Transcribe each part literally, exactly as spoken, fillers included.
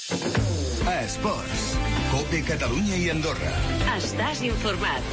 A Esports, COPE Catalunya i Andorra. Estàs informat.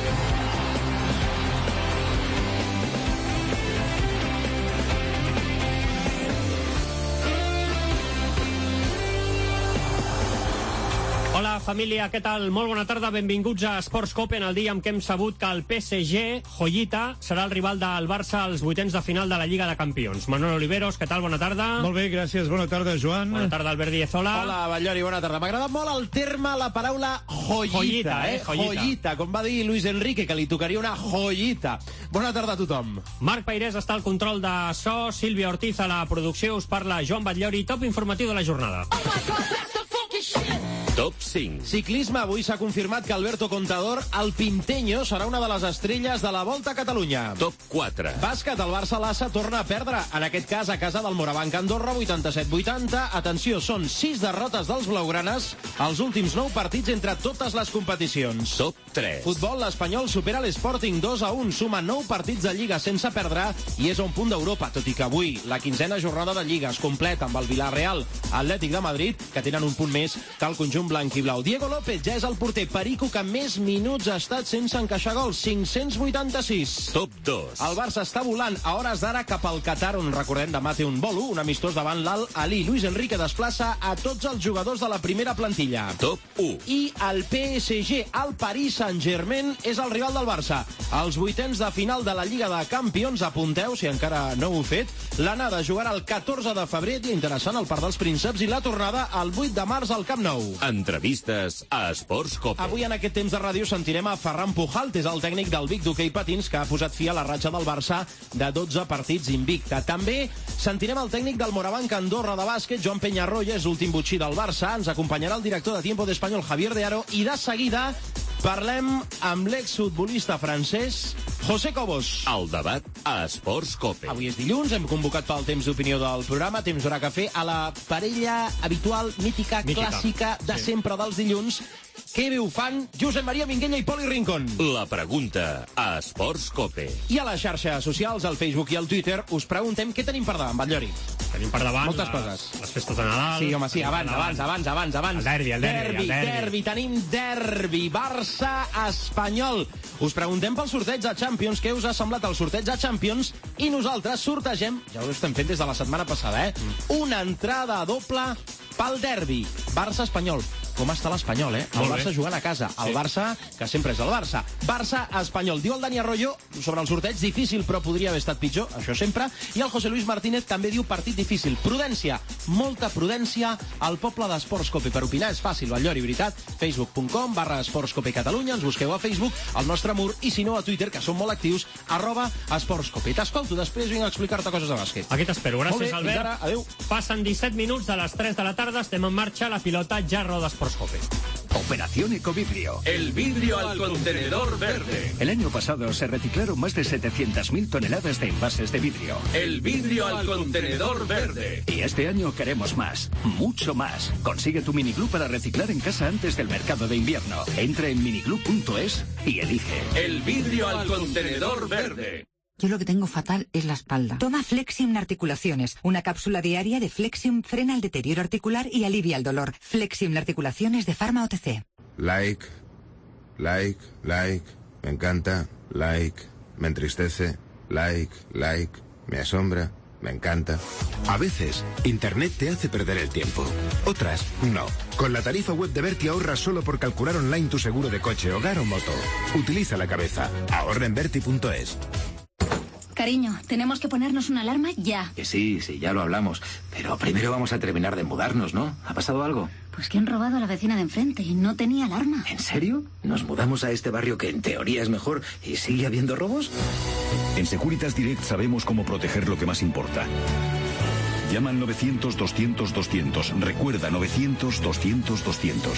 Hola, família, què tal? Molt bona tarda, benvinguts a Esports COPE en el dia en què hem sabut que el P S G, joyita, serà el rival del Barça als vuitens de final de la Lliga de Campions. Manuel Oliveros, què tal? Bona tarda. Molt bé, gràcies. Bona tarda, Joan. Bona tarda, Albert Díez, hola. Hola, Batllori, bona tarda. M'ha agradat molt el terme, la paraula joyita, joyita eh? Joyita. joyita, com va dir Luis Enrique, que li tocaria una joyita. Bona tarda a tothom. Marc Peirés està al control de so, Sílvia Ortiz a la producció, us parla Joan Batllori, top informatiu de la jornada. Oh my God, that's the funky shit. Top cinc. Ciclisme, avui s'ha confirmat que Alberto Contador, el Pinteño, serà una de les estrelles de la Volta a Catalunya. Top quatre. Bàsquet, el Barça Lassa torna a perdre, en aquest cas a casa del Morabanc Andorra, vuitanta-set vuitanta. Atenció, són sis derrotes dels blaugranes als últims nou partits entre totes les competicions. Top tres. Futbol, l'Espanyol supera l'Sporting dos a un, suma nou partits de Lliga sense perdre i és a un punt d'Europa, tot i que avui la quinzena jornada de Lliga es completa amb el Villarreal Atlètic de Madrid, que tenen un punt més que el conjunt blanc i blau. Diego López ja és el porter perico que més minuts ha estat sense encaixar gols, cinc-cents vuitanta-sis. Top dos. El Barça està volant a hores d'ara cap al Qatar, on recordem demà té un bolo, un amistós davant l'Al Ali. Luis Enrique desplaça a tots els jugadors de la primera plantilla. Top u. I el P S G, el Paris Saint-Germain, és el rival del Barça. Els vuitens de final de la Lliga de Campions, apunteu, si encara no ho heu fet, l'anada jugarà el catorze de febrer, dia interessant, al Parc dels Prínceps, i la tornada el vuit de març al Camp Nou. Entrevistes a Esports COPE. Avui en aquest temps de ràdio sentirem a Ferran Pujalt, és el tècnic del Vic d'hoquei patins, que ha posat fi a la ratxa del Barça de dotze partits invicta. També sentirem el tècnic del Morabanc Andorra de bàsquet, Joan Peñarroya, és l'últim botxí del Barça. Ens acompanyarà el director de Tiempo de Español, Javier de Aro, i de seguida parlem amb l'exfutbolista francès José Cobos. El debat a Esports COPE. Avui és dilluns, hem convocat pel temps d'opinió del programa, temps d'hora cafè, a la parella habitual, mítica, mítica. clàssica de sí. sempre dels dilluns. Què bé ho fan Josep Maria Minguella i Poli Rincón? La pregunta a Esports COPE. I a les xarxes socials, al Facebook i al Twitter, us preguntem què tenim per davant, Batllori. Tenim per davant moltes les, coses. Les festes de Nadal. Sí, home, sí, abans, abans, abans, abans, abans. El derbi, el derbi, derbi, el derbi. derbi. Tenim derbi, Barça-Espanyol. Us preguntem pel sorteig de Champions, què us ha semblat el sorteig de Champions, i nosaltres sortegem, ja ho estem fent des de la setmana passada, eh? Mm. Una entrada doble pel derbi, Barça-Espanyol. Com està l'Espanyol, eh? El Barça jugant a casa. El Barça, que sempre és el Barça. Barça-Espanyol. Diu el Dani Arroyo sobre el sorteig, difícil, però podria haver estat pitjor, això sempre. I el José Luis Martínez també diu partit difícil. Prudència, molta prudència al poble d'Esports COPE. Per opinar és fàcil, Batllori, veritat. facebook punt com barra Esports COPE Catalunya. Ens busqueu a Facebook, al nostre mur, i si no a Twitter, que són molt actius, arroba Esports COPE. T'escolto, després vinc a explicar-te coses de bàsquet. Aquí t'espero. Gràcies, bé, Albert. Ara, adéu. Passen disset minuts de les tres de la tarda, estem en marxa, la pilota ja roda Esports COPE. Operación Ecovidrio. El vidrio al contenedor verde. El año pasado se reciclaron más de setecientas mil toneladas de envases de vidrio. El vidrio al contenedor verde. Y este año queremos más, mucho más. Consigue tu miniglú para reciclar en casa antes del mercado de invierno. Entra en miniglú punto es y elige. El vidrio al contenedor verde. Yo lo que tengo fatal es la espalda. Toma Flexium Articulaciones. Una cápsula diaria de Flexium frena el deterioro articular y alivia el dolor. Flexium Articulaciones de Pharma O T C. Like, like, like, me encanta, like, me entristece, like, like, me asombra, me encanta. A veces, Internet te hace perder el tiempo. Otras, no. Con la tarifa web de Berti ahorras solo por calcular online tu seguro de coche, hogar o moto. Utiliza la cabeza. Ahorra en Berti punto es. Cariño, tenemos que ponernos una alarma ya. Que sí, sí, ya lo hablamos. Pero primero vamos a terminar de mudarnos, ¿no? ¿Ha pasado algo? Pues que han robado a la vecina de enfrente y no tenía alarma. ¿En serio? ¿Nos mudamos a este barrio que en teoría es mejor y sigue habiendo robos? En Securitas Direct sabemos cómo proteger lo que más importa. Llama al novecientos doscientos doscientos. Recuerda, novecientos doscientos doscientos.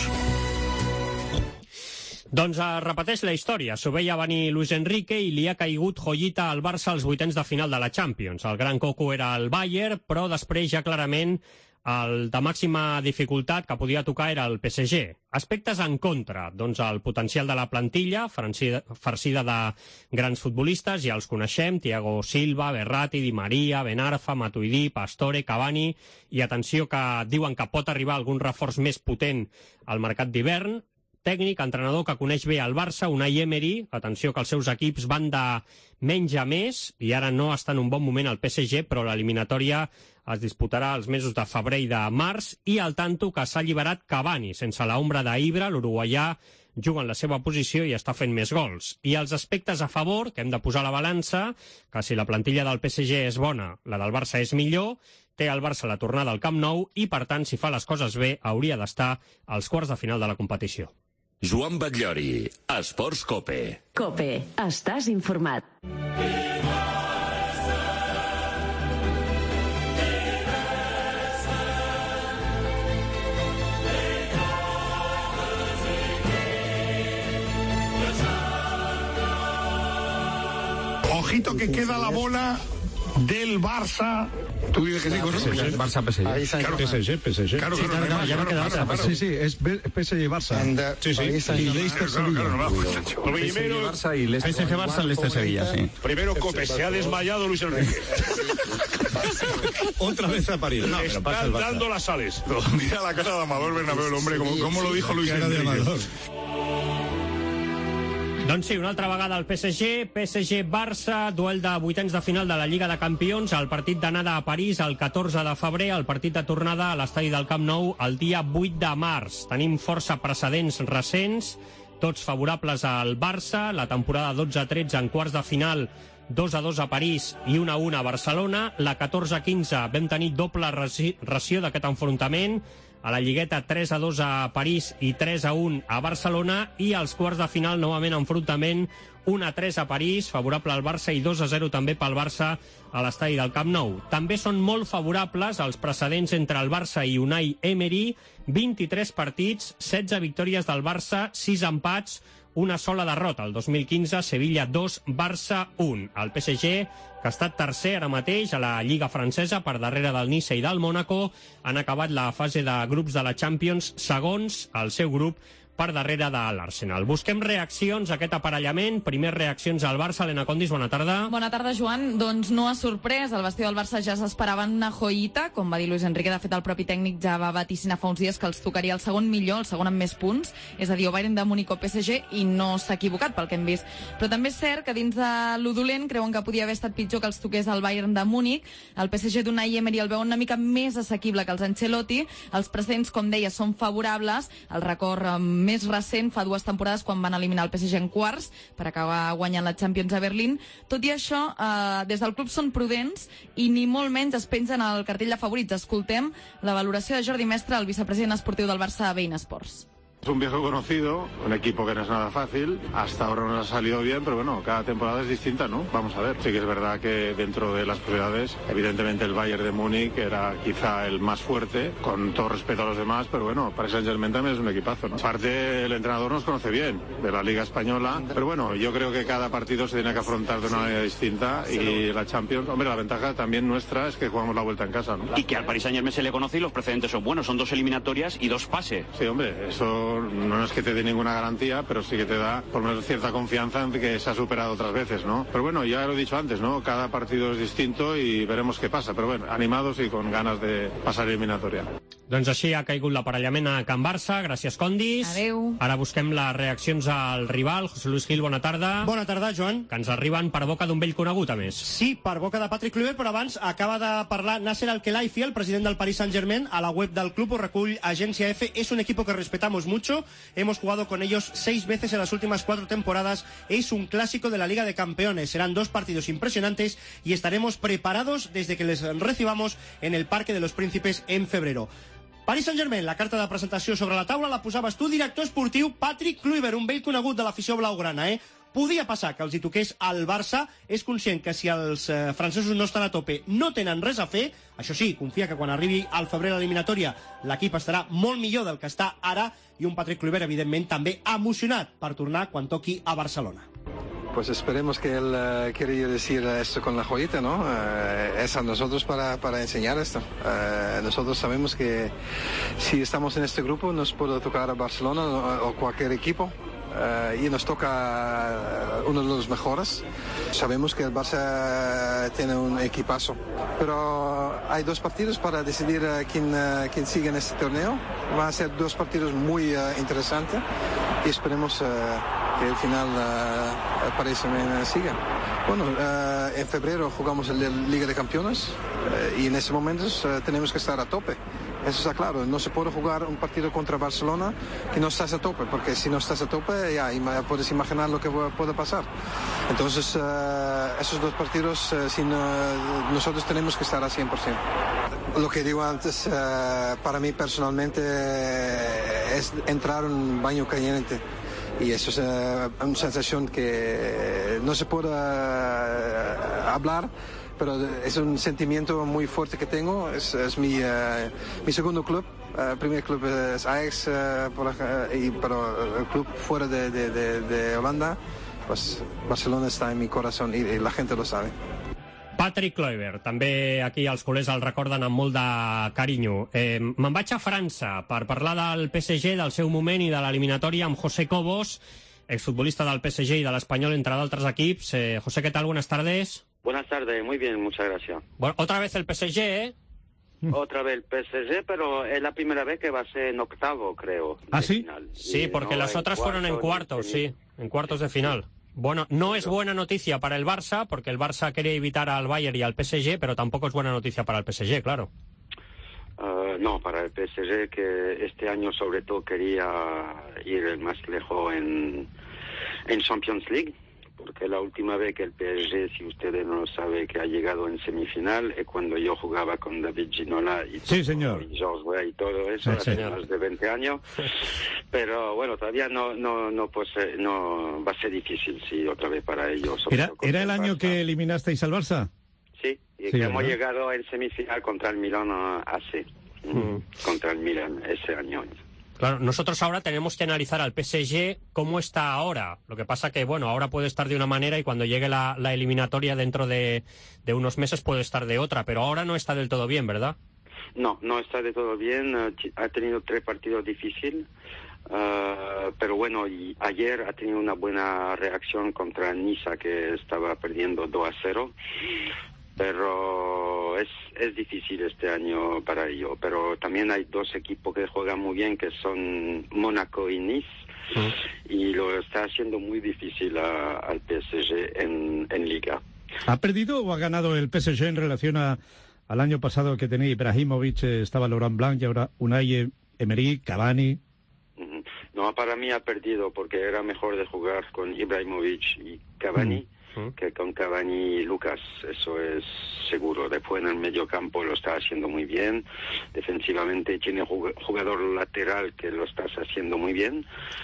Doncs es repeteix la història. S'ho veia venir Luis Enrique i li ha caigut joyita al Barça als vuitens de final de la Champions. El gran coco era el Bayern, però després ja clarament el de màxima dificultat que podia tocar era el P S G. Aspectes en contra, doncs el potencial de la plantilla, farcida de grans futbolistes, ja els coneixem, Thiago Silva, Verratti, Di Maria, Ben Arfa, Matuidi, Pastore, Cavani, i atenció que diuen que pot arribar algun reforç més potent al mercat d'hivern. Tècnic, entrenador que coneix bé el Barça, Unai Emery, atenció que els seus equips van de menys a més i ara no està en un bon moment el P S G, però l'eliminatòria es disputarà els mesos de febrer i de març, i al tanto que s'ha alliberat Cavani, sense l'ombra d'Ibra, l'uruguaià juga en la seva posició i està fent més gols. I els aspectes a favor, que hem de posar a la balança, que si la plantilla del P S G és bona, la del Barça és millor, té el Barça la tornada al Camp Nou i, per tant, si fa les coses bé, hauria d'estar als quarts de final de la competició. Joan Batllori, Esports Cope. Cope, estàs informat. Ojito que queda la bola del Barça. Tú dices que sí, con P S G, Barça, P S G. Claro, P S G, P S G. Claro, sí, claro, claro, claro, ya no claro, queda claro, otra. claro. Sí, sí, es P S G Barça. Sí, sí. Y Leicester Sevilla. Primero, Barça y Leicester. P S G Barça, Leicester Sevilla, sí. primero Cope, se ha desmayado Luis Enrique. Otra vez a París. No, pero pasa el Están Barça. dando las sales. Mira la cara de Amador Bernabéu, el hombre, como, como lo dijo Luis Cara de Enrique. Amador. Doncs sí, una altra vegada el P S G, P S G-Barça, duel de vuitens de final de la Lliga de Campions, el partit d'anada a París el catorze de febrer, el partit de tornada a l'estadi del Camp Nou el dia vuit de març. Tenim força precedents recents, tots favorables al Barça, la temporada dotze tretze en quarts de final, dos a dos a París i un a un a Barcelona, la catorze quinze vam tenir doble ració d'aquest enfrontament, a la Lligueta tres a dos a París i tres a un a Barcelona, i als quarts de final novament enfrontament un a tres a París, favorable al Barça, i dos a zero també pel Barça a l'estadi del Camp Nou. També són molt favorables els precedents entre el Barça i Unai Emery, vint-i-tres partits, setze victòries del Barça, sis empats, una sola derrota. El dos mil quinze, Sevilla dos, Barça un. El P S G, que ha estat tercer ara mateix a la Lliga francesa per darrere del Nice i del Mónaco, han acabat la fase de grups de la Champions segons el seu grup per darrere de l'Arsenal. Busquem reaccions a aquest aparellament. Primers reaccions al Barça. Helena Condis, bona tarda. Bona tarda, Joan. Doncs no ha sorprès. El vestidor del Barça ja s'esperaven una joïta, com va dir Luis Enrique. De fet, el propi tècnic ja va vaticinar fa uns dies que els tocaria el segon millor, el segon amb més punts, és a dir, o Bayern de Múnich o P S G, i no s'ha equivocat pel que hem vist. Però també és cert que dins de lo dolent creuen que podia haver estat pitjor que els toqués el Bayern de Múnich. El P S G d'Unai Emery el veuen una mica més assequible que els Ancelotti. Els precedents, com deia, són favorables. El record eh, més recent fa dues temporades quan van eliminar el P S G en quarts per acabar guanyant la Champions a Berlín. Tot i això, eh, des del club són prudents i ni molt menys es pensen al cartell de favorits. Escoltem la valoració de Jordi Mestre, el vicepresident esportiu del Barça a Bein Sports. Es un viejo conocido, un equipo que no es nada fácil, hasta ahora nos ha salido bien, pero bueno, cada temporada es distinta, ¿no? Vamos a ver. Sí que es verdad que dentro de las posibilidades, evidentemente el Bayern de Múnich era quizá el más fuerte, con todo respeto a los demás, pero bueno, Paris Saint-Germain también es un equipazo, ¿no? Aparte, el entrenador nos conoce bien, de la Liga Española, pero bueno, yo creo que cada partido se tiene que afrontar de una manera distinta, y la Champions, hombre, la ventaja también nuestra es que jugamos la vuelta en casa, ¿no? Y que al Paris Saint-Germain se le conoce y los precedentes son buenos, son dos eliminatorias y dos pases. Sí, hombre, eso no es que te dé ninguna garantía, pero sí que te da por lo menos cierta confianza en que se ha superado otras veces, ¿no? Pero bueno, ya lo he dicho antes, ¿no? Cada partido es distinto y veremos qué pasa, pero bueno, animados y con ganas de pasar eliminatoria. Doncs així ha caigut l'aparellament a Can Barça. Gràcies, Condis. Adéu. Ara busquem les reaccions al rival. José Luis Gil, bona tarda. Bona tarda, Joan. Que ens arriben per boca d'un vell conegut, a més. Sí, per boca de Patrick Kluivert, però abans acaba de parlar Nasser Al-Khelaifi, el president del Paris Saint-Germain. A la web del club ho recull Agencia F. Es un equipo que respetamos mucho. Hemos jugado con ellos seis veces en las últimas cuatro temporadas. Es un clásico de la Liga de Campeones. Serán dos partidos impresionantes y estaremos preparados desde que les recibamos en el Parque de los Príncipes en febrero. Paris Saint-Germain, la carta de presentació sobre la taula la posaves tu, director esportiu Patrick Kluivert, un vell conegut de l'afició blaugrana, eh? Podia passar que els hi toqués al Barça, és conscient que si els eh, francesos no estan a tope no tenen res a fer, això sí, confia que quan arribi al febrer l'eliminatòria l'equip estarà molt millor del que està ara, i un Patrick Kluivert, evidentment, també emocionat per tornar quan toqui a Barcelona. pues esperemos que él uh, quiere decir esto con la joyita, ¿no? Uh, es a nosotros para, para enseñar esto. Uh, nosotros sabemos que si estamos en este grupo nos puede tocar a Barcelona o, o cualquier equipo. Uh, y nos toca uh, uno de los mejores. Sabemos que el Barça tiene un equipazo, pero hay dos partidos para decidir uh, quién, uh, quién sigue en este torneo. Van a ser dos partidos muy uh, interesantes y esperemos uh, que el final uh, Paris Saint-Germain siga. Bueno, uh, en febrero jugamos la Liga de Campeones uh, y en ese momento uh, tenemos que estar a tope. Eso está claro, no se puede jugar un partido contra Barcelona que no estás a tope, porque si no estás a tope ya puedes imaginar lo que puede pasar. Entonces, uh, esos dos partidos uh, sin, uh, nosotros tenemos que estar a cien por ciento. Lo que digo antes, uh, para mí personalmente uh, es entrar en un baño caliente. Y eso es uh, una sensación que no se puede uh, hablar, pero es un sentimiento muy fuerte que tengo. Es, es mi, uh, mi segundo club. El uh, primer club es Ajax, uh, por, uh, y, pero el club fuera de, de, de, de Holanda, pues Barcelona está en mi corazón y, y la gente lo sabe. Patrick Kluivert, també aquí els culers el recorden amb molt de carinyo. Eh, Me'n vaig a França per parlar del P S G, del seu moment i de l'eliminatòria amb José Cobos, exfutbolista del P S G i de l'Espanyol, entre d'altres equips. Eh, José, ¿qué tal? Buenas tardes. Buenas tardes, muy bien, muchas gracias. Bueno, otra vez el P S G, ¿eh? Otra vez el P S G, pero es la primera vez que va a ser en octavo, creo. ¿Ah, sí? Final. Sí, porque no las otras fueron en cuartos, sí, en cuartos de final. Bueno, no es buena noticia para el Barça, porque el Barça quería evitar al Bayern y al P S G, pero tampoco es buena noticia para el P S G, claro. Uh, no, para el P S G, que este año sobre todo quería ir más lejos en, en Champions League, porque la última vez que el P S G, si ustedes no lo saben, que ha llegado en semifinal, es cuando yo jugaba con David Ginola y, sí, señor. y George Weah y todo eso, sí, hace señor. más de veinte años. Pero bueno, todavía no no no pues no va a ser difícil, sí, otra vez para ellos. ¿Era, ¿era el año Barça. que eliminasteis al Barça? Sí, y sí, que ¿verdad? hemos llegado en semifinal contra el Milan A C, mm. contra el Milan ese año. Claro, nosotros ahora tenemos que analizar al P S G cómo está ahora. Lo que pasa que, bueno, ahora puede estar de una manera y cuando llegue la, la eliminatoria dentro de, de unos meses puede estar de otra, pero ahora no está del todo bien, ¿verdad? No, no está de todo bien. Ha tenido tres partidos difíciles, uh, pero bueno, y ayer ha tenido una buena reacción contra Niza, que estaba perdiendo dos a cero. Pero es, es difícil este año para ello. Pero también hay dos equipos que juegan muy bien, que son Mónaco y Nice, uh-huh. y lo está haciendo muy difícil a, al P S G en, en Liga. ¿Ha perdido o ha ganado el P S G en relación a, al año pasado que tenía Ibrahimovic, eh, estaba Laurent Blanc y ahora Unai Emery, Cavani? Uh-huh. No, para mí ha perdido porque era mejor de jugar con Ibrahimovic y Cavani. Uh-huh. que con Cavani y Lucas, eso es seguro. Después en el medio campo lo está haciendo muy bien, defensivamente tiene jugador lateral que lo está haciendo muy bien,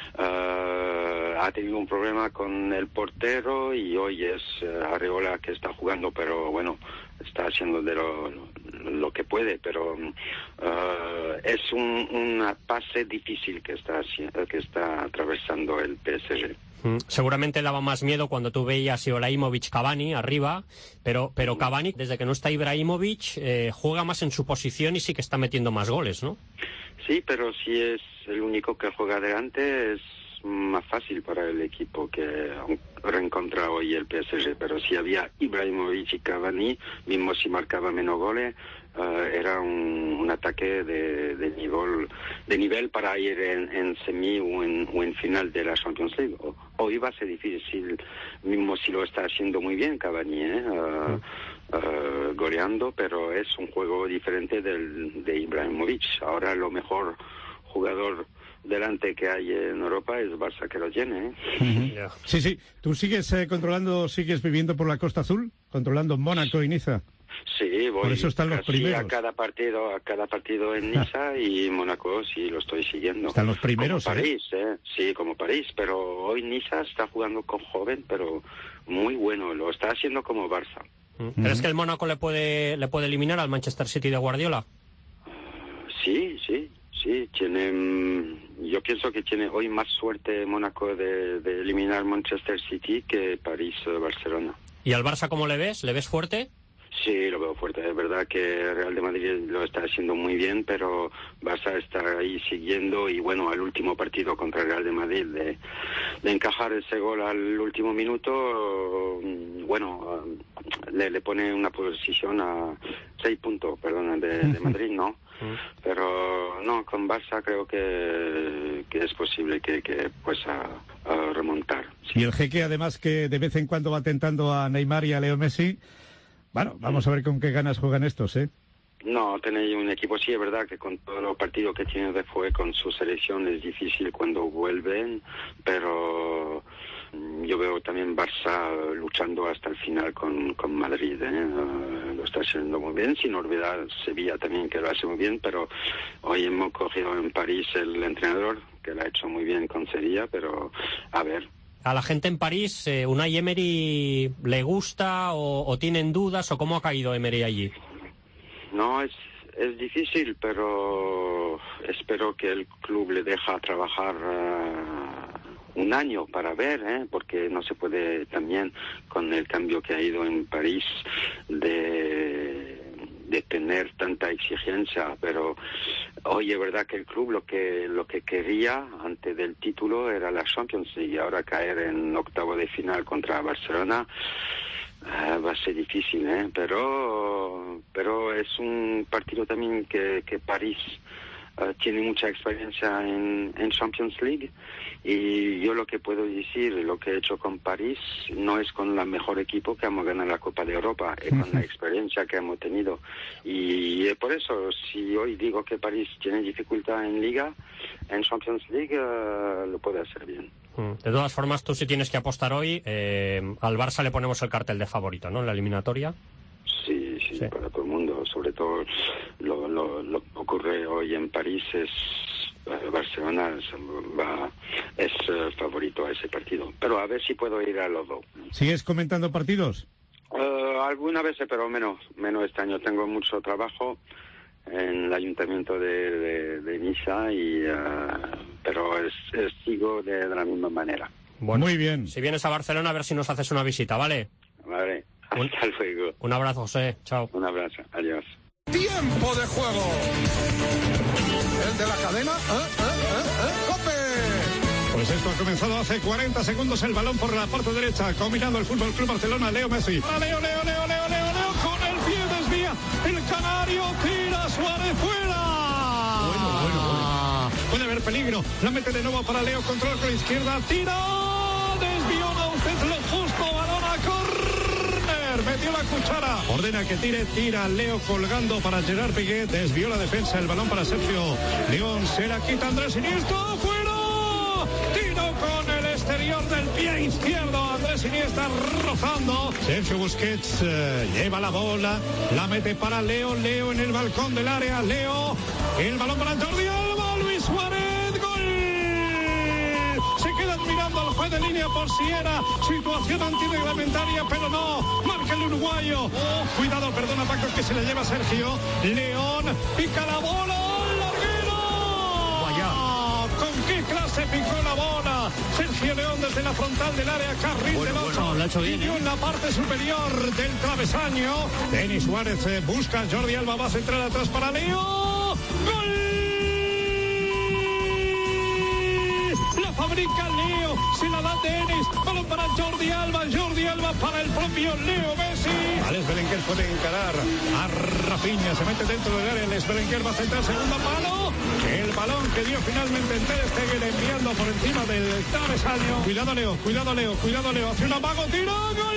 uh, ha tenido un problema con el portero y hoy es uh, Areola que está jugando, pero bueno, está haciendo de lo, lo que puede, pero uh, es un, una pase difícil que está, que está atravesando el P S G. Seguramente daba más miedo cuando tú veías a Ibrahimovic, Cavani arriba, pero pero Cavani, desde que no está Ibrahimovic, eh, juega más en su posición y sí que está metiendo más goles, ¿no? Sí, pero si es el único que juega adelante es más fácil para el equipo que reencontra hoy el P S G, pero si había Ibrahimovic y Cavani, mismo si marcaba menos goles, Uh, era un, un ataque de, de nivel de nivel para ir en, en semi o en, o en final de la Champions League. O, hoy va a ser difícil, mismo si lo está haciendo muy bien Cavani, ¿eh? uh, uh, goleando, pero es un juego diferente del de Ibrahimovic. Ahora lo mejor jugador delante que hay en Europa es Barça que lo tiene, ¿eh? Uh-huh. Sí, sí. ¿Tú sigues eh, controlando, sigues viviendo por la Costa Azul, controlando Mónaco y Niza? Sí, voy por eso están los primeros. a cada partido, a cada partido en Niza y Mónaco sí lo estoy siguiendo. Están los primeros, como París, ¿eh? ¿eh? Sí, como París, pero hoy Niza está jugando con joven, pero muy bueno, lo está haciendo como Barça. ¿Crees que el Mónaco le puede le puede eliminar al Manchester City de Guardiola? Sí, sí, sí, tiene, yo pienso que tiene hoy más suerte Mónaco de, de eliminar Manchester City que París-Barcelona. ¿Y al Barça cómo le ves? ¿Le ves fuerte? Sí, lo veo fuerte. Es verdad que Real de Madrid lo está haciendo muy bien, pero Barça está ahí siguiendo y bueno, al último partido contra el Real de Madrid de, de encajar ese gol al último minuto, bueno, le, le pone una posición a seis puntos, perdón, de, de Madrid, ¿no? Pero no, con Barça creo que, que es posible que, que pues a, a remontar. Sí. Y el Jeque, además, que de vez en cuando va tentando a Neymar y a Leo Messi. Bueno, vamos a ver con qué ganas juegan estos, ¿eh? No, tenéis un equipo, sí, es verdad que con todos los partidos que tiene después con su selección es difícil cuando vuelven, pero yo veo también Barça luchando hasta el final con, con Madrid, ¿eh? Uh, lo está haciendo muy bien, sin olvidar Sevilla también, que lo hace muy bien, pero hoy hemos cogido en París el entrenador, que lo ha hecho muy bien con Sevilla, pero a ver. ¿A la gente en París, eh, Unai Emery le gusta o, o tienen dudas o cómo ha caído Emery allí? No, es, es difícil, pero espero que el club le deja trabajar uh, un año para ver, ¿eh? Porque no se puede también, con el cambio que ha ido en París, de... de tener tanta exigencia, pero hoy es verdad que el club lo que lo que quería antes del título era la Champions League, y ahora caer en octavo de final contra Barcelona uh, va a ser difícil, ¿eh? pero pero es un partido también que, que París uh, tiene mucha experiencia en, en Champions League, y yo lo que puedo decir, lo que he hecho con París no es con el mejor equipo que hemos ganado la Copa de Europa, es con la experiencia que hemos tenido, y eh, por eso si hoy digo que París tiene dificultad en Liga, en Champions League uh, lo puede hacer bien. De todas formas, tú si tienes que apostar hoy, eh, al Barça le ponemos el cartel de favorito, ¿no?, en la eliminatoria. Sí, sí, sí, para todo el mundo, sobre todo lo, lo, lo que ocurre hoy en París es uh, Barcelona es, va, es uh, favorito a ese partido, pero a ver si puedo ir a los dos. ¿Sigues comentando partidos? Uh, alguna vez, pero menos, menos este año. Tengo mucho trabajo en el ayuntamiento de, de, de Niza, y, uh, pero es, es, sigo de, de la misma manera. Bueno, muy bien. Si vienes a Barcelona, a ver si nos haces una visita, ¿vale? Vale, hasta un, luego. Un abrazo, José. Chao. Un abrazo, adiós. Tiempo de juego. El de la cadena, ¿eh? ¿Eh? ¿Eh? ¿Eh? ¡Cope! Pues esto ha comenzado hace cuarenta segundos, el balón por la parte derecha, combinando el Fútbol Club Barcelona, Leo Messi. Para Leo, Leo, Leo, Leo, Leo, Leo, con el pie desvía, el canario tira, Suárez fuera. Bueno, bueno, bueno. Puede haber peligro, la mete de nuevo para Leo, control con la izquierda, tira, desvió, no, usted lo justo, balón a córner, metió la cuchara, ordena que tire, tira Leo colgando para Gerard Piqué, desvió la defensa, el balón para Sergio León, se la quita Andrés Iniesta, fuera. Tiro con el exterior del pie izquierdo, Andrés Iniesta rozando. Sergio Busquets eh, lleva la bola, la mete para Leo, Leo en el balcón del área, Leo, el balón para Jordi Alba, Luis Suárez, gol. Se quedan mirando al juez de línea por si era situación antirreglamentaria, pero no, marca el uruguayo. Oh, cuidado, perdona Paco, que se le lleva Sergio León, pica la bola. ¿Qué clase picó la bola? Sergio León desde la frontal del área, carril bueno, del ocho. Bueno, lo ha hecho bien, ¿eh? En la parte superior del travesaño. Denis Suárez eh, busca, Jordi Alba va a centrar atrás para Leo. ¡Gol! La fabrica Leo, se la da Denis. Balón para Jordi Alba, Jordi Alba para el propio Leo Messi. Alex Belenguer puede encarar a Rafinha, se mete dentro del área, Alex Belenguer va a centrar, segunda palo. El balón que dio finalmente en Ter Stegen enviando por encima del travesaño. Cuidado Leo, cuidado Leo, cuidado Leo, hace un amago, tiro, gol.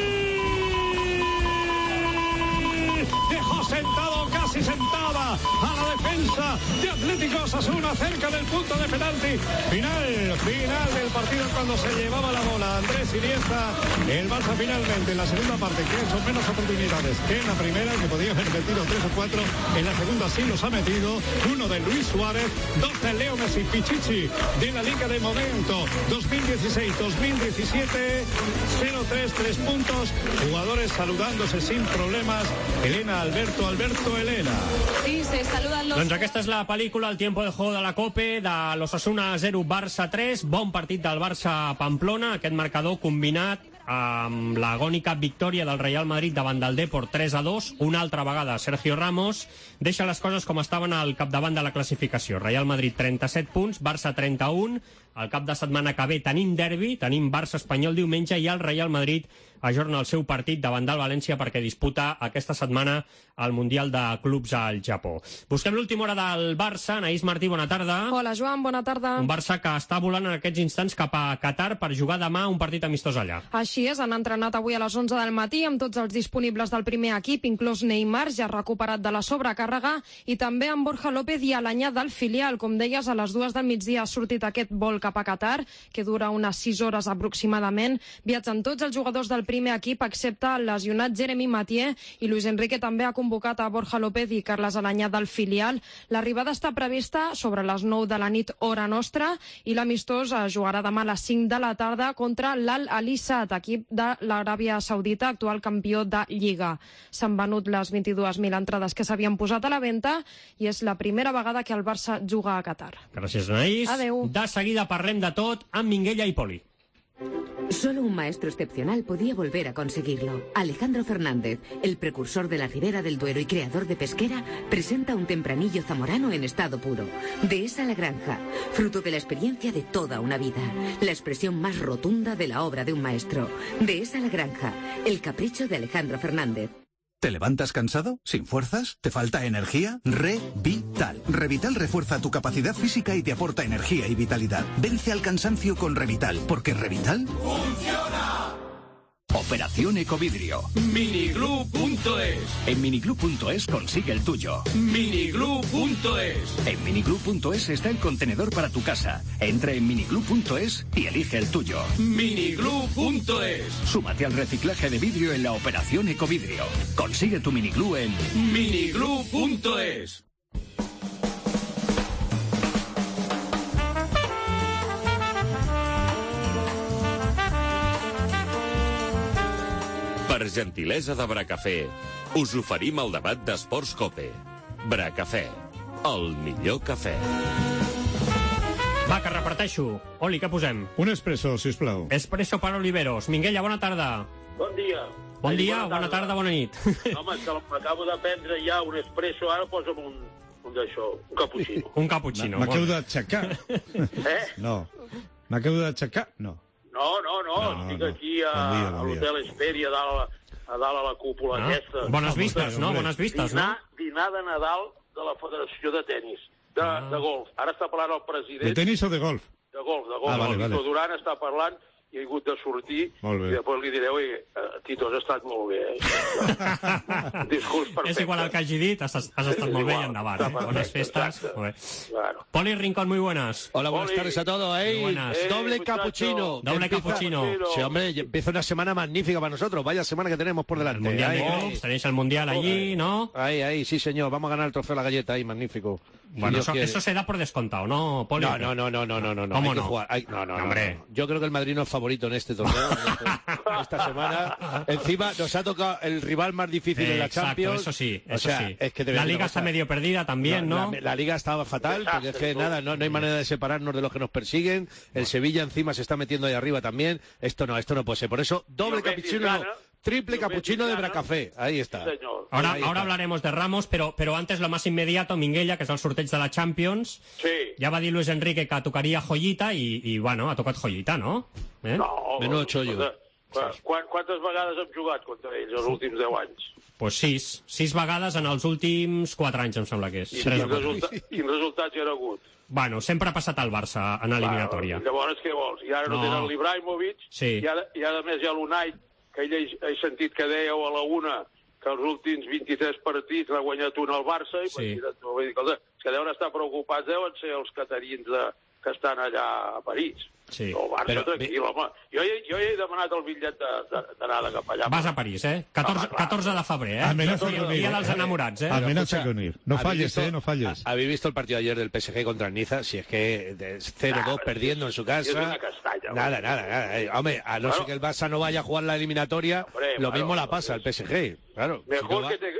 Dejó sentado, casi sentada a la defensa de Atlético Osasuna cerca del punto de penalti. Final, final del partido cuando se llevaba la bola Andrés Iniesta. El Barça finalmente en la segunda parte, que ha hecho menos oportunidades que en la primera, que podía haber metido tres o cuatro. En la segunda sí los ha metido. Uno de Luis Suárez, dos de Leo Messi, Pichichi de la Liga de momento. dos mil dieciséis dos mil diecisiete, cero tres, tres puntos. Jugadores saludándose sin problemas. Elena, Alberto, Alberto, Alberto Helena. Sí, se saludan los... Doncs aquesta és la pel·lícula, el tiempo de juego de la COPE, de l'Osasuna zero, Barça tres, bon partit del Barça Pamplona, aquest marcador combinat amb l'agònica victòria del Real Madrid davant del Depor tres a dos, una altra vegada Sergio Ramos deixa les coses com estaven al capdavant de la classificació. Real Madrid trenta-set punts, Barça trenta-un, al cap de setmana que ve tenim derbi, tenim Barça Espanyol diumenge i el Real Madrid ajorna el seu partit davant del València perquè disputa aquesta setmana el Mundial de Clubs al Japó. Busquem l'última hora del Barça. Anaïs Martí, bona tarda. Hola, Joan, bona tarda. Un Barça que està volant en aquests instants cap a Qatar per jugar demà un partit amistós allà. Així és, han entrenat avui a les onze del matí amb tots els disponibles del primer equip, inclòs Neymar, ja recuperat de la sobrecàrrega, i també amb Borja López i Alanyà del filial. Com deies, a les dues del migdia ha sortit aquest vol cap a Qatar, que dura unes sis hores aproximadament. Viatgen tots els jugadors del primer equip, excepte el lesionat Jeremy Mathieu, i Luis Enrique també ha convocat a Borja López i Carles Alanyà del filial. L'arribada està prevista sobre les nou de la nit hora nostra i l'amistós jugarà demà a les cinc de la tarda contra l'Al Alisad, equip de l'Aràbia Saudita, actual campió de Lliga. S'han venut les vint-i-dues mil entrades que s'havien posat a la venda i és la primera vegada que el Barça juga a Qatar. Gràcies, Anaïs. Adeu. De seguida parlem de tot amb Minguella i Poli. Solo un maestro excepcional podía volver a conseguirlo. Alejandro Fernández, el precursor de la Ribera del Duero y creador de Pesquera, presenta un tempranillo zamorano en estado puro. Dehesa la Granja, fruto de la experiencia de toda una vida. La expresión más rotunda de la obra de un maestro. Dehesa la Granja, el capricho de Alejandro Fernández. ¿Te levantas cansado? ¿Sin fuerzas? ¿Te falta energía? Revital. Revital refuerza tu capacidad física y te aporta energía y vitalidad. Vence al cansancio con Revital, porque Revital ¡funciona! Operación Ecovidrio. Miniglue punto es. En Miniglue punto es consigue el tuyo. Miniglue punto es. En Miniglue punto es está el contenedor para tu casa. Entra en Miniglue punto es y elige el tuyo. Miniglue punto es. Súmate al reciclaje de vidrio en la Operación Ecovidrio. Consigue tu Miniglue en Miniglue punto es. Per gentilesa de Bracafé, us oferim el debat d'Esports Cope. Bracafé, el millor cafè. Va, que reparteixo. Oli, què posem? Un espresso, sisplau. Espresso per Oliveros. Minguella, bona tarda. Bon dia. Bon dia, bona tarda, bona nit. Home, que m'acabo de prendre ja un espresso, ara posa'm un, un d'això, un cappuccino. Un cappuccino. M'acabo d'aixecar. Eh? No. M'acabo d'aixecar? No. No, no, no, no estic no, no. aquí a, bon dia, bon a l'Hotel Hesperia, a dalt, a dalt a la cúpula ah, aquesta. Bones vistes, no? Bones vistes, dinar, no? Dinar de Nadal de la Federació de Tenis, de, ah. de golf. Ara està parlant el president... De tenis o de golf? De golf, de golf. Ah, vale, el vale. Duran està parlant i he hagut de sortir i després li diré, oi, Tito, has estat molt bé, eh? Discurs perfecte. És igual el que hagi dit, has, has estat molt bé i endavant, eh? Bones festes. Claro. Poli Rincón, muy buenas. Hola, buenas Poli. tardes a todos, ¿eh? Eh, Doble muchacho. cappuccino. Doble empieza, cappuccino. Sí, hombre, empieza una semana magnífica para nosotros. Vaya semana que tenemos por delante. El Mundial de Clubs, tenéis el Mundial allí, ¿no? Ahí, ahí, sí, señor. Vamos a ganar el trofeo de la galleta ahí, magnífico. Bueno, eso, eso se da por descontado, ¿no, Poli? No, no, no, no, no, no, no. ¿Cómo Hay no? Que jugar. Hay... No, no, Hombre. no. Yo creo que el Madrid no es favorito en este torneo. Esta semana. Encima nos ha tocado el rival más difícil eh, en la exacto, Champions. Eso sí, eso o sea, sí. Es que la Liga está medio perdida también, ¿no? La, la Liga estaba fatal, porque es que nada, no, no hay manera de separarnos de los que nos persiguen. El Sevilla encima se está metiendo ahí arriba también. Esto no, esto no puede ser. Por eso, doble cappuccino, triple cappuccino de Bracafé. Ahí está. Ahora, ahí ahora está. hablaremos de Ramos, pero, pero antes lo más inmediato, Minguella, que es el sorteig de la Champions. Sí. Ja va dir Luis Enrique que tocaria Joyita i, i bueno, ha tocat Joyita, no? Eh? No. Menudo chollo. Quant, quantes vegades hem jugat contra ells els últims deu anys? Pues sis. Sis vegades en els últims quatre anys, em sembla que és. I quins, resulta quins resultats hi ha hagut? Bueno, sempre ha passat al Barça en eliminatòria. Bueno, llavors, què vols? I ara no, no tenen l'Ibrahimovic, sí. i, ara, i ara més hi ha l'Unai, que ell he, he sentit que dèieu a la una que els últims vint-i-tres partits l'ha guanyat un al Barça, i sí. Vull dir, és que deuen estar preocupats, deuen ser els catarins de, que estan allà a París. Sí. No, Barça, però, tranquil, home. Jo, jo he demanat el bitllet d'anar de, de cap allà. Vas a París, eh? catorze, catorze de febrer, eh? Amenaza el dia dels enamorats, eh? Amenaza con ir. No falles, visto, eh, no falles. ¿Habéis visto el partido ayer del P S G contra el Niza? Si es que cero dos nah, perdiendo en su casa. Es una castalla, nada, nada, nada. Eh, hombre, a no claro. ser que el Barça no vaya a jugar la eliminatoria, hombre, lo mismo bueno, la pasa al P S G. Claro. Mejor, si no que te, mejor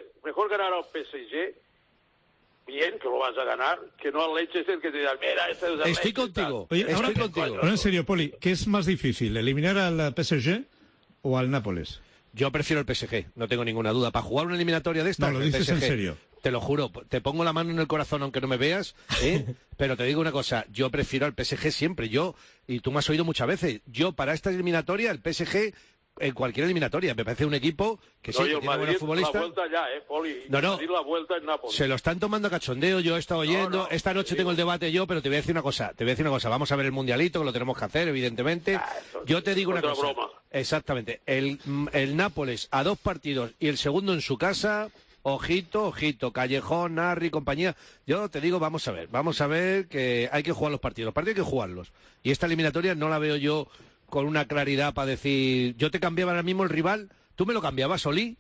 ganar al P S G, bien, que lo vas a ganar, que no al Leicester, que te dirán, mira, este es el Estoy Leicester, contigo. Oye, Estoy ahora, contigo. ahora en serio, Poli, ¿qué es más difícil, eliminar al P S G o al Nápoles? Yo prefiero el P S G, no tengo ninguna duda. Para jugar una eliminatoria de esta, No, lo el dices P S G. en serio. Te lo juro, te pongo la mano en el corazón aunque no me veas, ¿eh? Pero te digo una cosa, yo prefiero al P S G siempre, yo, y tú me has oído muchas veces, yo para esta eliminatoria, el P S G, en cualquier eliminatoria, me parece un equipo que sí, no, que y el tiene buenos Madrid, futbolistas. la vuelta ya, eh, Poli. No, no. Madrid, la vuelta en Nápoles. Se lo están tomando a cachondeo, yo he estado oyendo, No, no, esta noche tengo el debate yo, pero te voy a decir una cosa, te voy a decir una cosa, vamos a ver el mundialito, que lo tenemos que hacer, evidentemente. Ah, eso, yo te digo una otra cosa. broma. Exactamente, el, el Nápoles a dos partidos y el segundo en su casa, ojito, ojito, Callejón, Narri, compañía. Yo te digo, vamos a ver, vamos a ver que hay que jugar los partidos, los partidos hay que jugarlos. Y esta eliminatoria no la veo yo con una claridad para decir, yo te cambiaba ahora mismo el rival, ¿tú me lo cambiabas, Oli?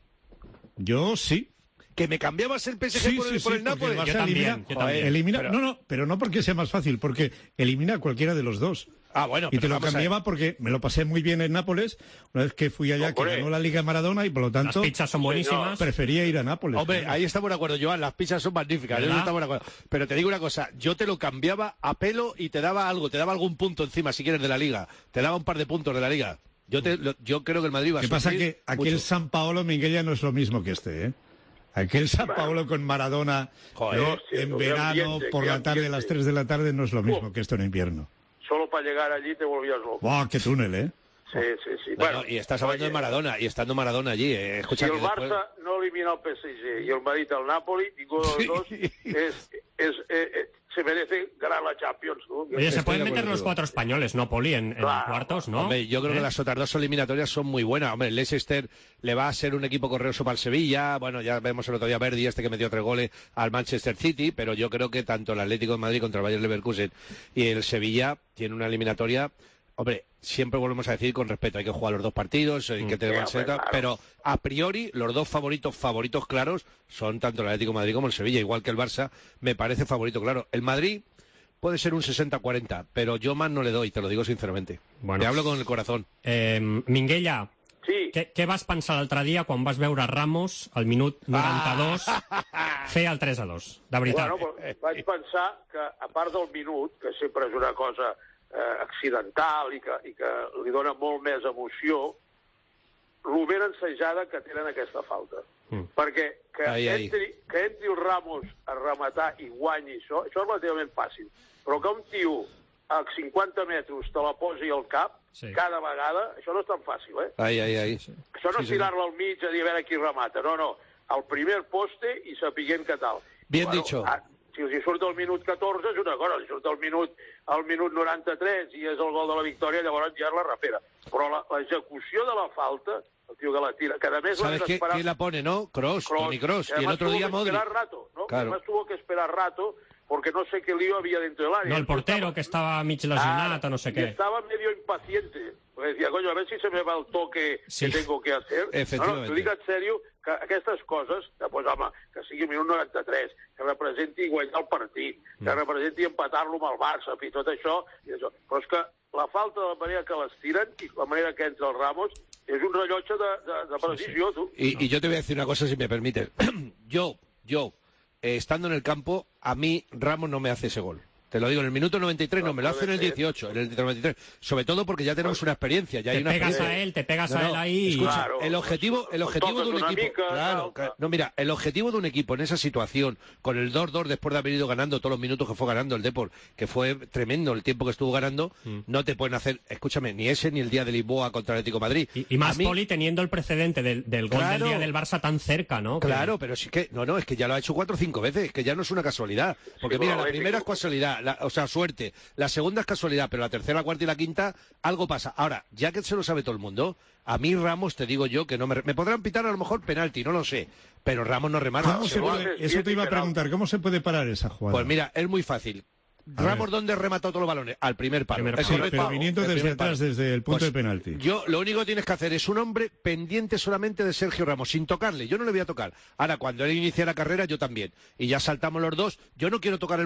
Yo sí. ¿Que me cambiabas el P S G Sí, por el, sí, por sí, el porque Nápoles? el Barça Yo también, elimina- yo también. elimina- Pero- no, no, pero no porque sea más fácil, porque elimina a cualquiera de los dos. Ah, bueno, Y pero te lo vamos a ver. cambiaba porque me lo pasé muy bien en Nápoles, una vez que fui allá, que Hombre. ganó la Liga Maradona, y por lo tanto Las pizzas son buenísimas. prefería ir a Nápoles. Hombre, ahí estamos de acuerdo, Joan, las pizzas son magníficas, ¿Verdad? eso estamos de acuerdo. Pero te digo una cosa, yo te lo cambiaba a pelo y te daba algo, te daba algún punto encima, si quieres, de la Liga. Te daba un par de puntos de la Liga. Yo, te, lo- yo creo que el Madrid va a Lo que pasa sufrir que aquel mucho. San Paolo, Miguel, ya no es lo mismo que este, ¿eh? Aquel San Paolo con Maradona, Joder, ¿no? hostia, en qué verano, ambiente, por qué la tarde, a las ambiente. tres de la tarde, no es lo mismo Oh. que esto en invierno. Solo para llegar allí te volvías loco. ¡Buah, qué túnel, eh! Sí, sí, sí. No, Bueno, no, y estás hablando oye, de Maradona, y estando Maradona allí, eh, Si escucha el que después- Barça no elimina al P S G y el Madrid al Napoli, ninguno de los dos es, es, eh, eh, se merece ganar la Champions, ¿no? Oye, se Estoy pueden de meter acuerdo los contigo. cuatro españoles, ¿no, Poli? En, en Claro. cuartos, ¿no? Hombre, yo creo ¿Eh? que las otras dos eliminatorias son muy buenas. Hombre, el Leicester le va a ser un equipo correoso para el Sevilla. Bueno, ya vemos el otro día Verdi, este que metió tres goles al Manchester City, pero yo creo que tanto el Atlético de Madrid contra el Bayer Leverkusen y el Sevilla tiene una eliminatoria. Hombre, siempre volvemos a decir con respeto, hay que jugar los dos partidos, hay que tener Sí, más hombre, cerca, claro. pero a priori los dos favoritos, favoritos claros son tanto el Atlético de Madrid como el Sevilla, igual que el Barça, me parece favorito claro. El Madrid puede ser un sesenta cuarenta, pero yo más no le doy, te lo digo sinceramente. Bueno. Te hablo con el corazón. Eh, Minguella, Sí, què, què vas pensar l'altre dia quan vas veure Ramos al minut noranta-dos fer el tres a dos? De veritat. bueno, però vaig pensar que, a part del minut, que sempre és una cosa eh, accidental i que, i que li dona molt més emoció, lo ben ensejada que tenen aquesta falta. Mm. Perquè que, Ai, ai. entri, que entri el Ramos a rematar i guanyi això, això és relativament fàcil. Però que un tio a cinquanta metres te la posi al cap, Sí. cada vegada, això no és tan fàcil, eh? Ai, ai, ai. Això no Sí, és sí. tirar-la al mig a dir a veure qui remata, no, no. Al primer poste i sapiguent què tal. Bien dicho. Ah, si els hi surt el minut catorze és una cosa, si surt el minut, el minut noranta-tres i és el gol de la victòria, llavors ja és la rapera. Però la- l'execució de la falta, el tio que la tira, que a més ¿Sabes l'han qué, d'esperar... quién la pone, no? Kroos, Toni Kroos. que Y el además otro tuvo día que Modric. esperar rato, ¿no? Claro. Además tuvo que esperar rato porque no sé qué lío había dentro del área. No, el portero, que estava mig lesionat o no sé Y què. estaba medio impaciente. Porque decía, coño, a ver si se me va el toque Sí. que tengo que hacer. Efectivamente. No, no, t'ho dic en sèrio, que aquestes coses, que, pues, home, que sigui el minut noranta-tres, que representi guanyar el partit, que Mm. representi empatar-lo amb el Barça, i tot això, i això. Però és que la falta de la manera que les tiren i la manera que entra el Ramos és un rellotge de, de, de precisió, tu. Y, y yo te voy a decir una cosa, si me permites. yo, yo, eh, estando en el campo, a mí Ramos no me hace ese gol. Te lo digo, en el minuto noventa y tres no, me lo hace en el dieciocho, en el noventa y tres. Sobre todo porque ya tenemos una experiencia, ya hay Te una pegas experiencia. a él, te pegas No, a no, él ahí y- Escucha, Claro, el objetivo, el objetivo de un toques una equipo, mica, claro, tal, claro. no, mira, el objetivo de un equipo en esa situación, con el dos dos después de haber ido ganando todos los minutos que fue ganando el Depor, que fue tremendo el tiempo que estuvo ganando, Mm. no te pueden hacer, escúchame, ni ese ni el día de Lisboa contra el Atlético de Madrid. Y, y más A mí- Poli teniendo el precedente del, del gol Claro. del día del Barça tan cerca, ¿no? Que- Claro, pero sí que, no, no, es que ya lo ha hecho cuatro o cinco veces, que ya no es una casualidad. Porque Sí, mira, bueno, la es primera que- es casualidad, la- o sea, suerte. La segunda es casualidad, pero la tercera, la cuarta y la quinta, algo pasa. Ahora, ya que se lo sabe todo el mundo, a mí Ramos, te digo yo, que no me... Me podrán pitar a lo mejor penalti, no lo sé, pero Ramos no remata. ¿Cómo se lo puede- haces eso bien te iba a y penal. preguntar, ¿cómo se puede parar esa jugada? Pues mira, es muy fácil. A Ramos, ver. ¿dónde remató todos los balones? Al primer palo. Primer Es palo. Sí, correcto. pero viniendo El desde primer atrás, palo. desde el punto Pues de penalti. Yo lo único que tienes que hacer es un hombre pendiente solamente de Sergio Ramos, sin tocarle. Yo no le voy a tocar. Ahora, cuando él inicie la carrera, yo también. Y ya saltamos los dos. Yo no quiero tocar el balón.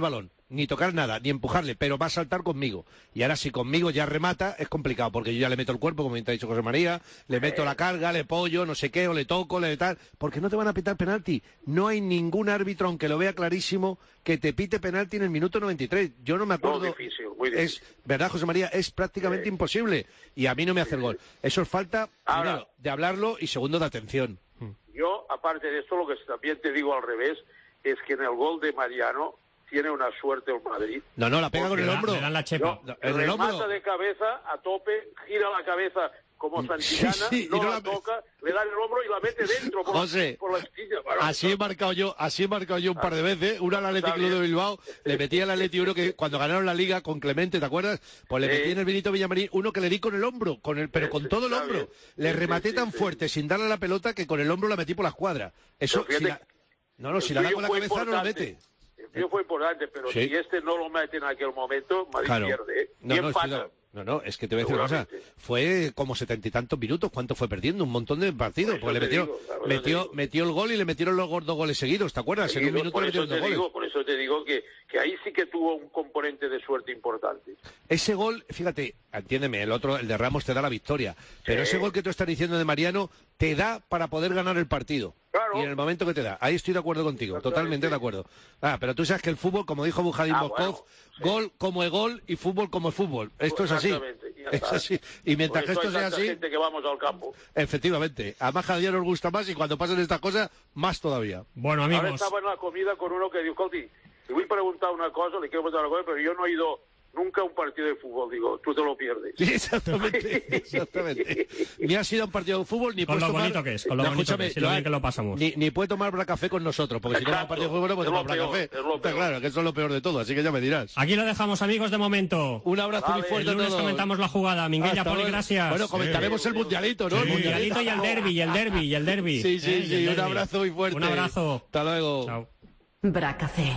ni tocar nada, ni empujarle, pero va a saltar conmigo. Y ahora si conmigo ya remata, es complicado, porque yo ya le meto el cuerpo, como te ha dicho José María, le meto la carga, le pollo, no sé qué, o le toco, le tal, porque no te van a pitar penalti. No hay ningún árbitro, aunque lo vea clarísimo, que te pite penalti en el minuto noventa y tres. Yo no me acuerdo. Muy difícil, muy difícil. Es, ¿verdad, José María? Es prácticamente sí. imposible. Y a mí no me hace el gol. Eso es falta, Ahora, primero, de hablarlo y segundo, de atención. Yo, aparte de esto, lo que también te digo al revés, es que en el gol de Mariano tiene una suerte el Madrid. No, no, la pega con el hombro. Le dan la chepa. No, en el remata hombro. de cabeza a tope, gira la cabeza como Santillana, sí, sí, no, y no la la... toca, le da el hombro y la mete dentro por, José, la, por la esquina. Bueno, así he marcado yo, así he marcado yo un par de veces. Una al Athletic Club de Bilbao, le metí al Atleti uno que cuando ganaron la Liga con Clemente, ¿te acuerdas? Pues le Sí. metí en el Benito Villamarín uno que le di con el hombro, con el, pero con todo el Está hombro. bien. Le Sí, rematé sí, tan sí, fuerte sin darle la pelota que con el hombro la metí por la escuadra. Eso, Pero si fíjate, la... no, no, si el la da tuyo con la fue cabeza no la importante. mete. El tío fue importante, pero Sí. si este no lo mete en aquel momento, Madrid Claro. pierde. ¿eh? No, y no, empata. estoy de- no, no, es que te voy a decir una cosa. Fue como setenta y tantos minutos. ¿Cuánto fue perdiendo? Un montón de partidos. Por eso Porque le te metió, digo, claro, eso te metió, digo. metió el gol y le metieron los dos goles seguidos, ¿te acuerdas? En un Seguido, minuto por le eso metieron te dos goles. digo, por eso te digo que, que ahí sí que tuvo un componente de suerte importante. Ese gol, fíjate, entiéndeme, el otro, el de Ramos te da la victoria, pero ese gol que tú estás diciendo de Mariano te da para poder ganar el partido. Claro. Y en el momento que te da. Ahí estoy de acuerdo contigo, totalmente de acuerdo. Ah, pero tú sabes que el fútbol, como dijo Bujadín Ah, Boscov, bueno, sí. gol como el gol y fútbol como el fútbol. Esto es así. Exactamente, y ya Es está. así. Y mientras Por que eso esto hay sea tanta así, gente que vamos al campo. efectivamente. Además cada día nos gusta más y cuando pasan estas cosas, más todavía. Bueno, Ahora amigos. estaba en la comida con uno que dijo, Colti, le voy a preguntar una cosa, le quiero preguntar una cosa, pero yo no he ido nunca a un partido de fútbol. Digo, tú te lo pierdes. Sí, exactamente, exactamente. Ni ha sido a un partido de fútbol, ni Con puedes lo tomar... bonito que es, con lo No, bonito escúchame, que es, y lo Joan, bien que lo pasamos. Ni, ni puede tomar café con nosotros, porque si no va a un partido de fútbol no puede Es lo tomar peor, café. es lo Está peor. claro, que eso es lo peor de todo, así que ya me dirás. Aquí lo dejamos, amigos, de momento. Un abrazo muy Vale, fuerte El a lunes todos. comentamos la jugada. Minguella, Hasta Poli, luego. gracias. Bueno, comentaremos el mundialito, ¿no? El mundialito y el derbi, y el derbi, y el derbi. Sí, sí, Eh, y sí, el un derbi. abrazo muy fuerte. Un abrazo. Hasta luego. Chao. Bracafé.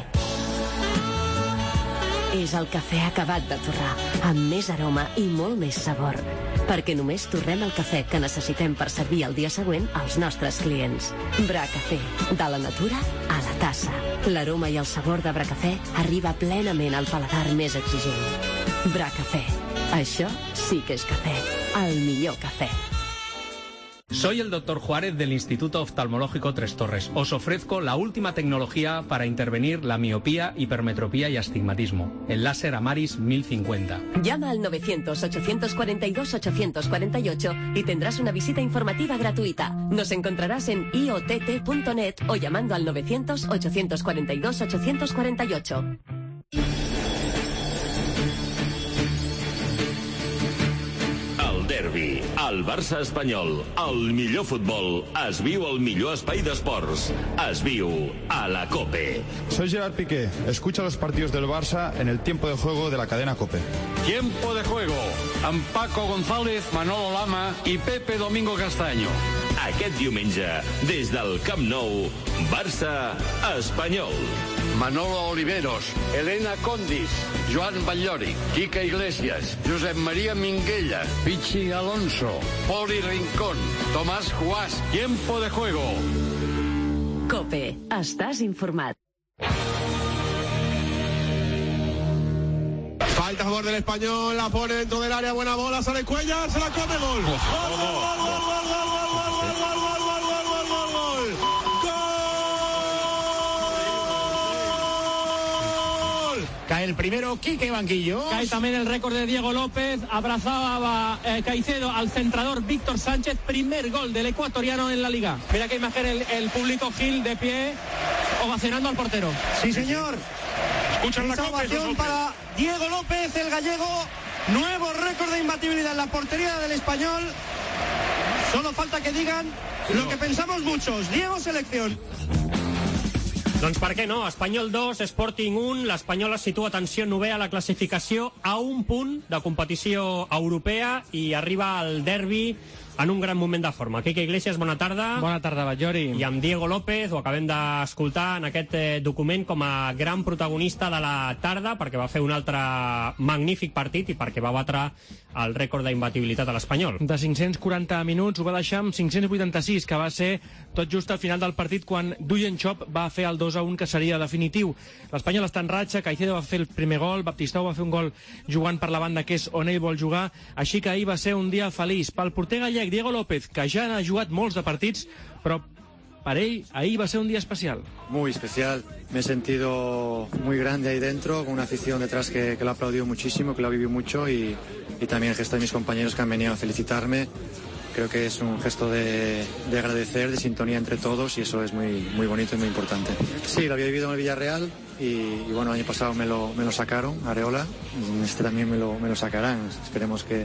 És el cafè acabat de torrar, amb més aroma i molt més sabor. Perquè només torrem el cafè que necessitem per servir el dia següent als nostres clients. Bracafé, de la natura a la tassa. L'aroma i el sabor de Bracafé arriba plenament al paladar més exigent. Bracafé. Això sí que és cafè. El millor cafè. Soy el doctor Juárez del Instituto Oftalmológico Tres Torres. Os ofrezco la última tecnología para intervenir la miopía, hipermetropía y astigmatismo, el láser Amaris mil cincuenta. Llama al novecientos, ochocientos cuarenta y dos, ochocientos cuarenta y ocho y tendrás una visita informativa gratuita. Nos encontrarás en i o t t punto net o llamando al novecientos, ochocientos cuarenta y dos, ochocientos cuarenta y ocho. El derbi, el Barça espanyol, el millor futbol, es viu al millor espai d'esports. Es viu a la COPE. Soy Gerard Piqué. Escucha los partidos del Barça en el tiempo de juego de la cadena COPE. Tiempo de juego amb Paco González, Manolo Lama i Pepe Domingo Castaño. Aquest diumenge, des del Camp Nou, Barça espanyol. Manolo Oliveros, Elena Condis, Joan Batllori, Quica Iglesias, Josep María Minguella, Pichi Alonso, Poli Rincón, Tomás Juás. Tiempo de juego. COPE. Estàs informat. Falta a favor del Español, la pone dentro del área, buena bola, sale Cuellar, se la come, gol. Gol, gol, gol, gol, gol, gol, gol, gol, gol, gol, gol, gol, gol, gol, gol. Gol. Cae el primero, Quique Banquillo. Cae también el récord de Diego López, abrazaba eh, Caicedo al centrador Víctor Sánchez, primer gol del ecuatoriano en la Liga. Mira qué imagen, el, el público Gil de pie, ovacionando al portero. Sí, señor. Escuchan la Esa copa, ovación esos para Diego López, el gallego. Nuevo récord de imbatibilidad en la portería del Español. Solo falta que digan lo que pensamos muchos. Diego, selección. Doncs per què no? Espanyol dos, Sporting un, l'Espanyol es situa, atenció, novè a la classificació, a un punt de competició europea i arriba al derbi en un gran moment de forma. Quique Iglesias, bona tarda. Bona tarda, Batllori. I amb Diego López, ho acabem d'escoltar en aquest eh, document com a gran protagonista de la tarda, perquè va fer un altre magnífic partit i perquè va batre el rècord d'imbatibilitat a l'Espanyol. De cinc-cents quaranta minuts ho va deixar amb cinc-cents vuitanta-sis, que va ser tot just al final del partit quan Duyen Chop va fer el dos a un, que seria definitiu. L'Espanyol està en ratxa, Caicedo va fer el primer gol, Baptistao va fer un gol jugant per la banda, que és on ell vol jugar, així que ahir va ser un dia feliç. Pel porter gallec Diego López, que ja n'ha jugat molts de partits, però per ell ahir va ser un día especial. Muy especial. Me he sentido muy grande ahí dentro, con una afición detrás que, que lo ha aplaudido muchísimo, que lo ha vivido mucho, y, y también el gesto de mis compañeros que han venido a felicitarme. Creo que es un gesto de, de agradecer, de sintonía entre todos, y eso es muy, muy bonito y muy importante. Sí, lo había vivido en el Villarreal y, y bueno, el año pasado me lo, me lo sacaron, Areola, este también me lo, me lo sacarán. Esperemos que,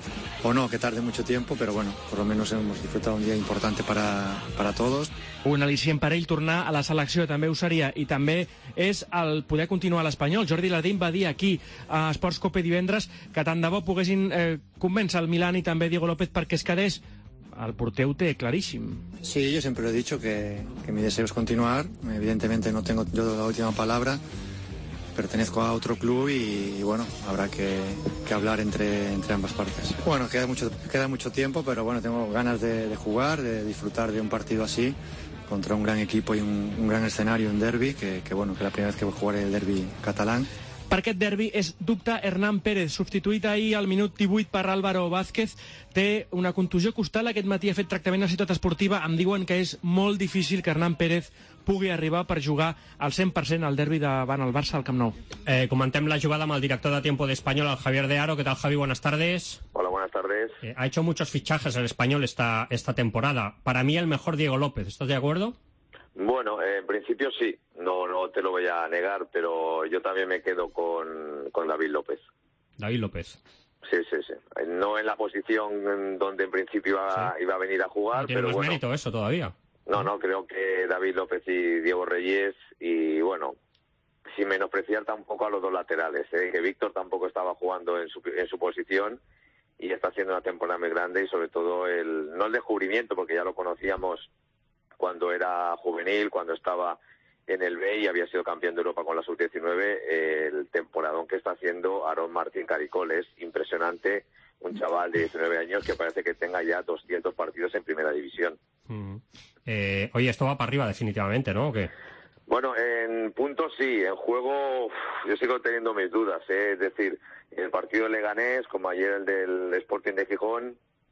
o no, que tarde mucho tiempo, pero bueno, por lo menos hemos disfrutado un día importante para, para todos. Un al·licient per ell tornar a la selecció també ho seria, i també és el poder continuar a l'Espanyol. Jordi Lardín va dir aquí a Esports Cope divendres que tant de bo poguessin eh, convèncer el Milan i també Diego López perquè es quedés. El porter ho té claríssim. Sí, yo siempre lo he dicho que, que mi deseo es continuar. Evidentemente no tengo yo la última palabra. Pertenezco a otro club y, y bueno, habrá que, que hablar entre, entre ambas partes. Bueno, queda mucho, queda mucho tiempo, pero bueno, tengo ganas de, de jugar, de disfrutar de un partido así, contra un gran equipo y un, un gran escenario, un derbi, que, que bueno, que la primera vez que voy a jugar el derbi catalán. Per aquest derbi és dubte Hernán Pérez, substituït ahir al minut divuit per Álvaro Vázquez. Té una contusió costal, aquest matí ha fet tractament a Ciutat Esportiva. Em diuen que és molt difícil que Hernán Pérez pugui arribar per jugar al cent per cent al derbi davant el Barça al Camp Nou. Eh, comentem la jugada amb el director de Tiempo de Español, el Javier de Aro. ¿Qué tal, Javi? Buenas tardes. Hola, buenas tardes. Eh, ha hecho muchos fichajes el Español esta, esta temporada. Para mí el mejor Diego López. ¿Estás de acuerdo? Bueno, eh, en principio sí, no no te lo voy a negar, pero yo también me quedo con, con David López. David López. Sí, sí, sí. No en la posición donde en principio iba, sí. iba a venir a jugar, no tiene pero más bueno. mérito eso todavía. No, no, creo que David López y Diego Reyes, y bueno, sin menospreciar tampoco a los dos laterales, ¿eh? Que Víctor tampoco estaba jugando en su, en su posición y está haciendo una temporada muy grande, y sobre todo el, no el descubrimiento, porque ya lo conocíamos cuando era juvenil, cuando estaba en el B y había sido campeón de Europa con la sub diecinueve, el temporadón que está haciendo Aarón Martín Caricol es impresionante, un chaval de diecinueve años que parece que tenga ya doscientos partidos en primera división. Mm. Eh, oye, esto va para arriba definitivamente, ¿no? ¿O qué? Bueno, en puntos sí, en juego uf, yo sigo teniendo mis dudas, ¿eh? Es decir, el partido de Leganés, como ayer el del Sporting de Gijón,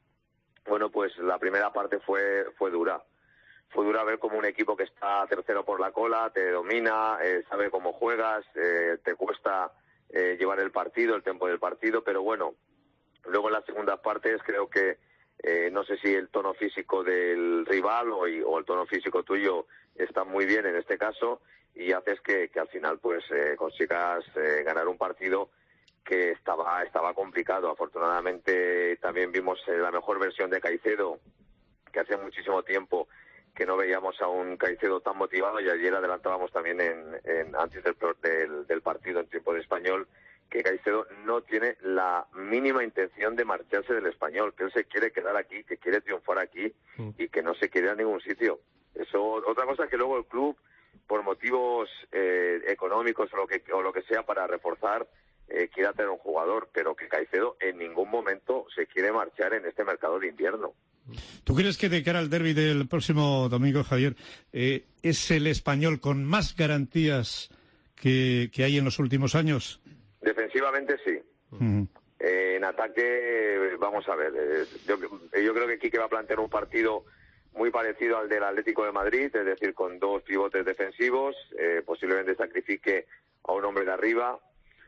bueno, pues la primera parte fue, fue dura. Fue dura ver como un equipo que está tercero por la cola, te domina, eh, sabe cómo juegas, eh, te cuesta eh, llevar el partido, el tiempo del partido, pero bueno, luego en las segundas partes creo que eh, no sé si el tono físico del rival o, o el tono físico tuyo está muy bien en este caso, y haces que, que al final pues eh, consigas eh, ganar un partido que estaba, estaba complicado. Afortunadamente también vimos eh, la mejor versión de Caicedo, que hace muchísimo tiempo que no veíamos a un Caicedo tan motivado, y ayer adelantábamos también en, en antes del, del, del partido en Tiempo de Español que Caicedo no tiene la mínima intención de marcharse del Español, que él se quiere quedar aquí, que quiere triunfar aquí mm. y que no se quiere ir a ningún sitio. Eso, otra cosa es que luego el club, por motivos eh, económicos o lo que o lo que sea para reforzar, eh, quiera tener un jugador, pero que Caicedo en ningún momento se quiere marchar en este mercado de invierno. ¿Tú crees que de cara al derbi del próximo domingo, Javier, eh, es el Español con más garantías que, que hay en los últimos años? Defensivamente sí. Uh-huh. Eh, en ataque, vamos a ver, eh, yo, yo creo que Quique va a plantear un partido muy parecido al del Atlético de Madrid, es decir, con dos pivotes defensivos, eh, posiblemente sacrifique a un hombre de arriba.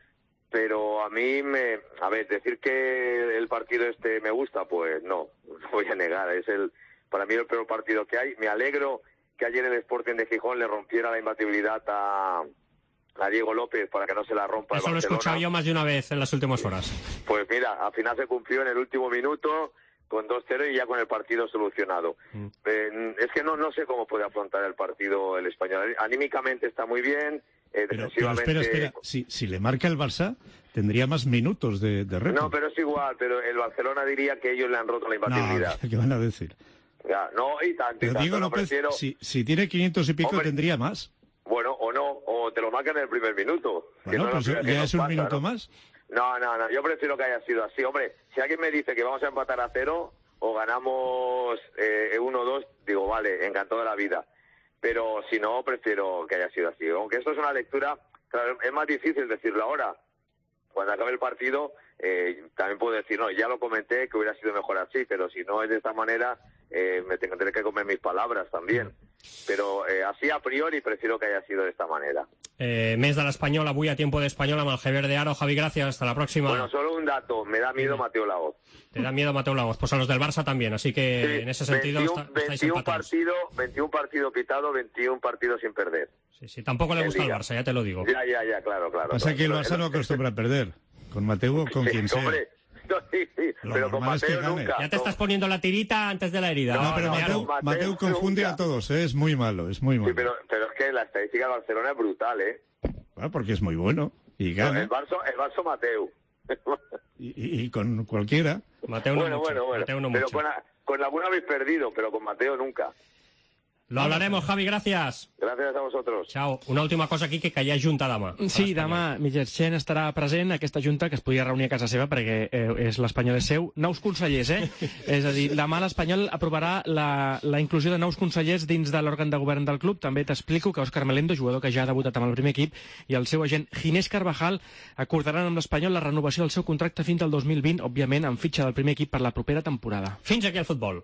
Pero a mí, me, a ver, decir que el partido este me gusta, pues no, no voy a negar. Es el, para mí el peor partido que hay. Me alegro que ayer el Sporting de Gijón le rompiera la imbatibilidad a, a Diego López para que no se la rompa. Eso lo he escuchado yo más de una vez en las últimas horas. Pues mira, al final se cumplió en el último minuto con dos cero y ya con el partido solucionado. Mm. Eh, es que no, no sé cómo puede afrontar el partido el Español. Anímicamente está muy bien. Eh, pero, pero espera, espera, si, si le marca el Barça, tendría más minutos de, de reto. No, pero es igual, pero el Barcelona diría que ellos le han roto la imbatibilidad. No, ¿qué van a decir? Ya, no, y tanto, y Pero tanto, Diego no López, prefiero... si, si tiene quinientos y pico, Hombre, tendría más. Bueno, o no, o te lo marcan en el primer minuto. Bueno, no pues lo- que ya nos es un pasa, minuto ¿no? más. No, no, no, yo prefiero que haya sido así. Hombre, si alguien me dice que vamos a empatar a cero o ganamos eh, uno dos, digo, vale, encantado de la vida. Pero si no, prefiero que haya sido así. Aunque esto es una lectura, claro, es más difícil decirlo ahora. Cuando acabe el partido, eh, también puedo decir, no, ya lo comenté, que hubiera sido mejor así, pero si no es de esta manera, eh, me tendré que comer mis palabras también. Pero eh, así a priori prefiero que haya sido de esta manera. Eh, mes de l'Espanyol, avui a Tiempo de Español amb el Javier de Aro. Javi, gracias, hasta la próxima. Bueno, solo un dato, me da miedo Mateo Laoz. Te da miedo Mateo Laoz, pues a los del Barça también, así que Sí, en ese sentido veintiún, está- estáis veintiún empatados. partido, veintiún partido pitado, veintiún partidos sin perder. Sí, sí, tampoco le En gusta al Liga. Barça, ya te lo digo. Ya, ya, ya, claro, claro. Pasa claro, que el claro. Barça no acostumbra a perder. Con Mateo o con Sí, quien sea. hombre, no, sí, sí, Lo pero con normal es que Mateo gane. nunca. Ya te estás poniendo la tirita antes de la herida. No, pero de Mateo, Aro. Mateo Mateo confunde nunca. a todos, ¿eh? Es muy malo, es muy Sí, malo. pero, pero es que la estadística de Barcelona es brutal, ¿eh? Ah, porque es muy bueno y No, gana. el Barça, el Barça Mateo. Y, y- y con cualquiera. Mateo no bueno, mucho, bueno, bueno. Mateo no pero mucho. con, la- con alguna habéis perdido, pero con Mateo nunca. Lo hablaremos, Javi, gracias. Gracias a vosotros. Ciao. Una última cosa aquí, que, que hi ha junta demà. Sí, demà Mitjanxent estarà present a aquesta junta que es podia reunir a casa seva perquè eh, és l'Espanyol és seu. Nous consellers, eh? És a dir, demà l'Espanyol aprovarà la, la inclusió de nous consellers dins de l'òrgan de govern del club. També t'explico que Òscar Melendo, jugador que ja ha debutat amb el primer equip, i el seu agent Ginés Carvajal acordaran amb l'Espanyol la renovació del seu contracte fins al dos mil vint, òbviament amb fitxa del primer equip per la propera temporada. Fins aquí el futbol.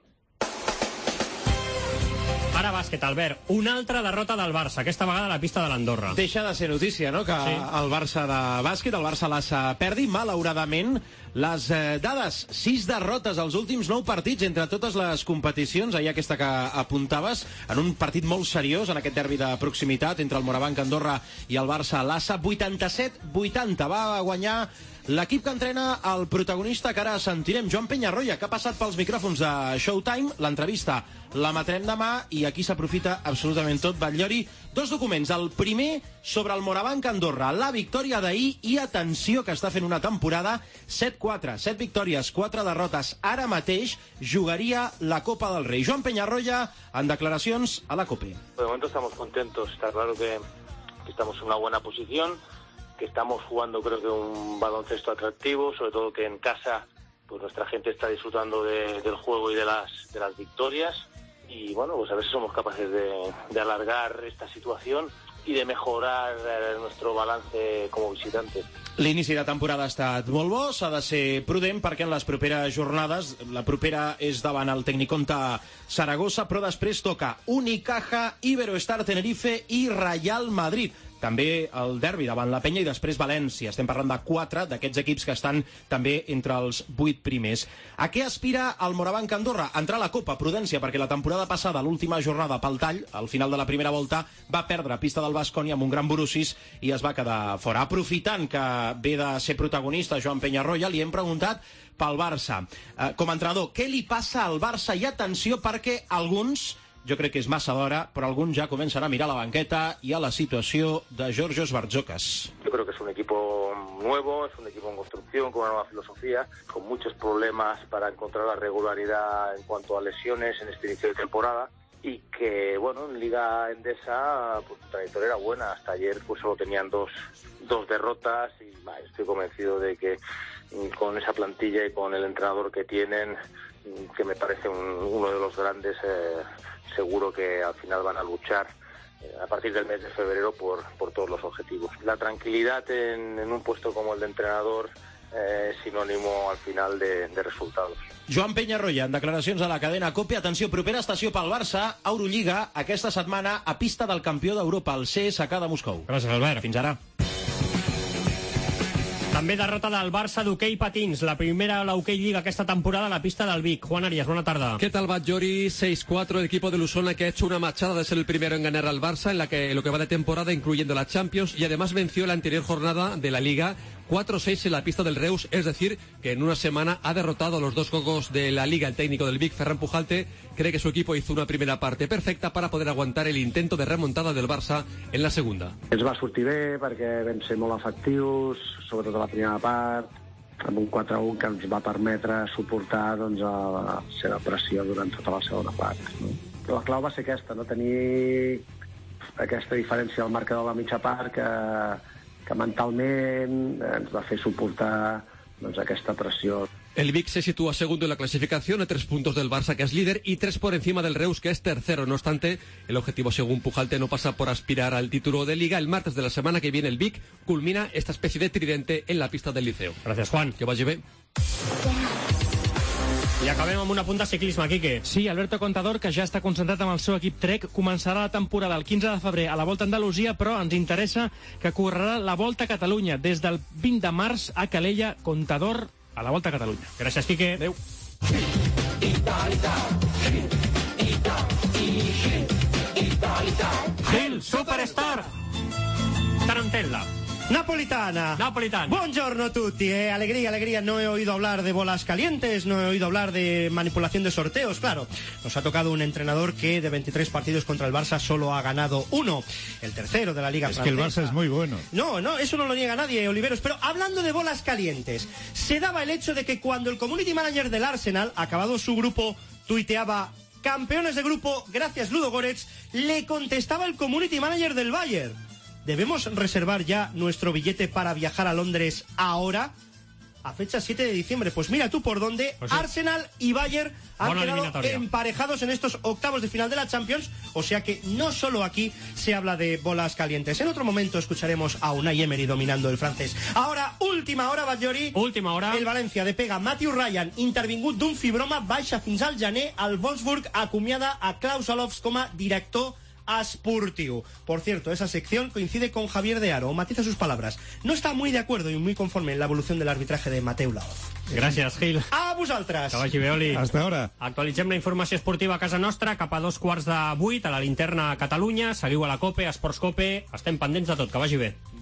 Ara bàsquet, Albert. Una altra derrota del Barça, aquesta vegada a la pista de l'Andorra. Deixa de ser notícia, no?, que Sí. el Barça de bàsquet, el Barça l'Assa perdi, malauradament, les eh, dades, sis derrotes als últims nou partits entre totes les competicions, ahir aquesta que apuntaves, en un partit molt seriós, en aquest derbi de proximitat entre el Morabanc Andorra i el Barça l'Assa, vuitanta-set vuitanta, va guanyar l'equip que entrena el protagonista que ara sentirem, Joan Peñarroya, que ha passat pels micròfons de Showtime. L'entrevista l'emetrem demà i aquí s'aprofita absolutament tot. Batllori, dos documents. El primer sobre el Morabanc Andorra, la victòria d'ahir i atenció que està fent una temporada set quatre, set victòries, quatre derrotes. Ara mateix jugaria la Copa del Rei. Joan Peñarroya en declaracions a la COPE. De momento estamos contentos, está claro que, que estamos en una buena posición, que estamos jugando creo que un baloncesto atractivo, sobre todo que en casa pues nuestra gente está disfrutando de, del juego y de las, de las victorias y bueno, pues a ver si somos capaces de, de alargar esta situación y de mejorar eh, nuestro balance como visitantes. L'inici de temporada ha estat molt bo, s'ha de ser prudent perquè en les properes jornades, la propera és davant el Tecniconta Saragossa, però després toca Unicaja, Iberoestar Tenerife i Real Madrid. També el derbi davant la Penya i després València. Estem parlant de quatre d'aquests equips que estan també entre els vuit primers. A què aspira el Morabanc Andorra? Entrar a la Copa, prudència, perquè la temporada passada, l'última jornada pel tall, al final de la primera volta, va perdre a pista del Baskonia amb un gran Borussis i es va quedar fora. Aprofitant que ve de ser protagonista Joan Peñarroya, li hem preguntat pel Barça. Eh, com a entrenador, què li passa al Barça? I atenció, perquè alguns, jo crec que és massa d'hora, però alguns ja comencen a mirar la banqueta i a la situació de Georgios Bartzokas. Yo creo que es un equipo nuevo, es un equipo en construcción, con una nueva filosofía, con muchos problemas para encontrar la regularidad en cuanto a lesiones en este inicio de temporada y que, bueno, en Liga Endesa pues, su trayectoria era buena. Hasta ayer pues solo tenían dos, dos derrotas y bah, estoy convencido de que con esa plantilla y con el entrenador que tienen, que me parece un, uno de los grandes, eh, seguro que al final van a luchar eh, a partir del mes de febrero por, por todos los objetivos. La tranquilidad en, en un puesto como el de entrenador eh, es sinónimo al final de, de resultados. Joan Peñarroya, en declaracions a la cadena COPE. Atenció, propera estació pel Barça, Eurolliga, aquesta setmana a pista del campió d'Europa, el C S K de Moscou. Gràcies, Albert. Fins ara. També derrota del Barça d'hoquei patins, la primera a l'hoquei Lliga aquesta temporada a la pista del Vic. Juan Arias, buena tarde. ¿Qué tal, Batllori? seis cuatro, el equipo de Lusona que ha hecho una machada de ser el primero en ganar al Barça en la que lo que va de temporada, incluyendo la Champions, y además venció la anterior jornada de la Liga cuatro seis en la pista del Reus, es decir, que en una semana ha derrotado a los dos cocos de la Liga. El técnico del Vic, Ferran Pujalte, cree que su equipo hizo una primera parte perfecta para poder aguantar el intento de remontada del Barça en la segunda. Ens va sortir bé perquè vam ser molt efectius, sobretot a la primera part, amb un quatre a un que ens va permetre suportar doncs, la seva pressió durant tota la segona part. No? La clau va ser aquesta, no tenir aquesta diferència al marcador de la mitja part que, que mentalment ens va fer suportar doncs, aquesta pressió. El Vic se sitúa segundo en la clasificación a tres puntos del Barça, que es líder, y tres por encima del Reus, que es tercero. No obstante, el objetivo, según Pujalte, no pasa por aspirar al título de Liga. El martes de la semana que viene el Vic culmina esta especie de tridente en la pista del Liceo. Gràcies, Juan. Que vagi bé. I acabem amb una punta de ciclisme, Quique. Sí, Alberto Contador, que ja està concentrat amb el seu equip Trek, començarà la temporada el quinze de febrer a la Volta a Andalusia, però ens interessa que correrà la Volta a Catalunya des del vint de març a Calella. Contador a la Volta a Catalunya. Gràcies, Quique. Adéu. Gil, Superstar. Tarantella. Napolitana. Napolitana. Buongiorno tutti. Eh. Alegría, alegría. No he oído hablar de bolas calientes, no he oído hablar de manipulación de sorteos. Claro, nos ha tocado un entrenador que de veintitrés partidos contra el Barça solo ha ganado uno. El tercero de la Liga es Francesa. Es que el Barça es muy bueno. No, no, eso no lo niega nadie, Oliveros. Pero hablando de bolas calientes, se daba el hecho de que cuando el community manager del Arsenal, acabado su grupo, tuiteaba campeones de grupo, gracias Ludogorets, le contestaba el community manager del Bayern. ¿Debemos reservar ya nuestro billete para viajar a Londres ahora? A fecha siete de diciembre. Pues mira tú por dónde pues sí. Arsenal y Bayern han Buena quedado emparejados en estos octavos de final de la Champions. O sea que no solo aquí se habla de bolas calientes. En otro momento escucharemos a Unai Emery dominando el francés. Ahora, última hora, Batllori. Última hora. El València de pega Matthew Ryan, intervingut d'un fibroma, baixa fins al gener. El Wolfsburg acomiada a Klaus Allofs com a director esportiu. Por cierto, esa sección coincide con Javier de Aro. Matiza sus palabras. No está muy de acuerdo y muy conforme en la evolución del arbitraje de Mateu Laoz. Gràcies, Gil. A vosaltres. Que vagi bé, Oli. Hasta ahora. Actualitzem la informació esportiva a casa nostra cap a dos quarts de vuit a la linterna a Catalunya. Seguiu a la COPE, a Esports COPE. Estem pendents de tot. Que vagi bé.